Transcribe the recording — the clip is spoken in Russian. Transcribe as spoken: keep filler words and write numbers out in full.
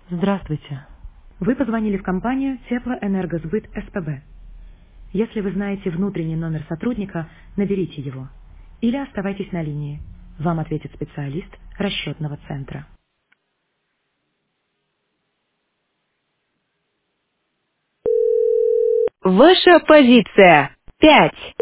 Здравствуйте. Вы позвонили в компанию Теплоэнергосбыт СПБ. Если вы знаете внутренний номер сотрудника, наберите его. Или оставайтесь на линии. Вам ответит специалист расчетного центра. Ваша позиция. Пять.